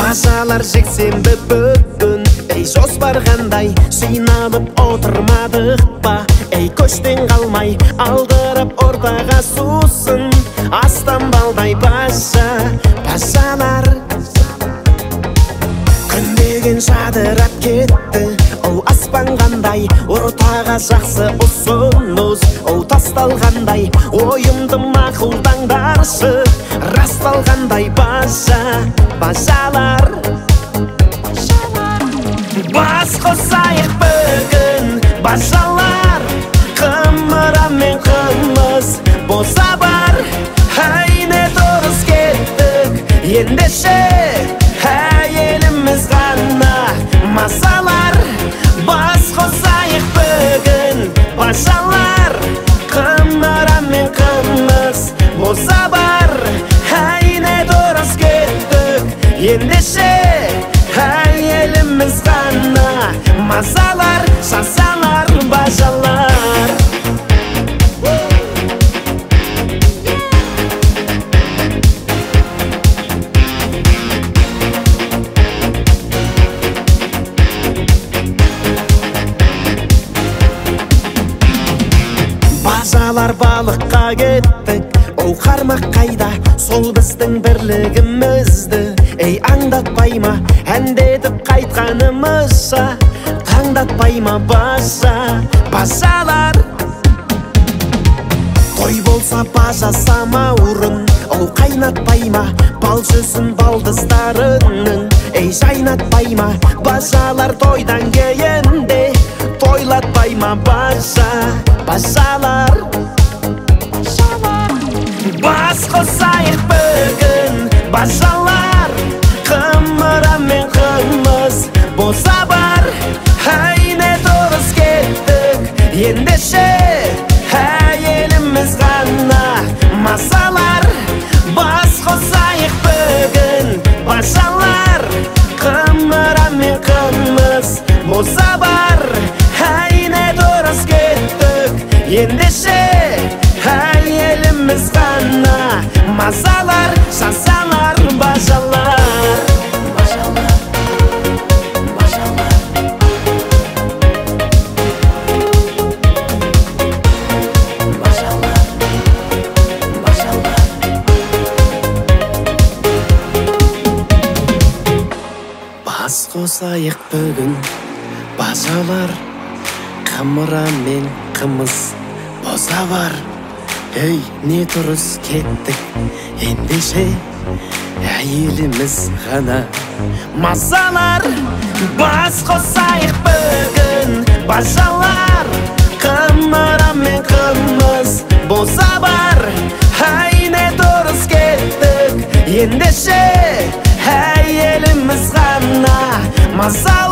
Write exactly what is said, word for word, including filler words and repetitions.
Бажалар жексенбі бүгін, ей жоспар қандай, жиналып отырмадық па? Ей көштен қалмай, алдырып ортаға сусын, астан балдай бажа, бажалар. Күн деген жадырап кетті, оу аспан қандай, ортаға жақсы ұсыныс, оу тасталғандай, ойымды мақұлдаңдаршы, расталғандай бажа, бажалар. Бас қосайық бүгін, бажалар, қымыра мен қымыз болса бар. Әйне дұрыс кеттік, ендеше әйеліміз ғана мазалар. Бас қосайық бүгін, бажалар, қымыра мен қымыз болса бар. Әйне дұрыс кеттік, ендеше әйеліміз ғана мазалар, жасалар, бажалар. Бажалар балыққа кеттік, оу қармақ қайда, сол біздің бірлігімізді. Ей аңдатпай ма, әндетіп қайтқанымызша, таңдатпай ма бажа, бажалар. Той болса бажа самаурын, оу қайнатпай ма, бал жүзін балдыздарының. Ей жайнатпай ма, бажалар тойдан кейінде, тойлатпай ма бажа, бажалар. Бас қосайық бүгін, бажалар, қымыра мен қымыз болса бар. Әйне дұрыс кеттік, ендеше әйеліміз ғана мазалар. Бас қосайық бүгін, бажалар, қымыра мен қымыз болса бар. Әйне дұрыс кеттік, ендеше әйеліміз ғана мазалар, жасалар, бажалар. Бажалар, бажалар. Бажалар, бажалар. Бас қосайық бүгін, бажалар, қымыра мен қымыз болса бар. Ей, не дұрыс кеттік, ендеше әйеліміз ғана мазалар. Бас қосайық бүгін, бажалар, қымыра мен қымыз болса бар. Әйне дұрыс кеттік, ендеше әйеліміз ғана мазалар.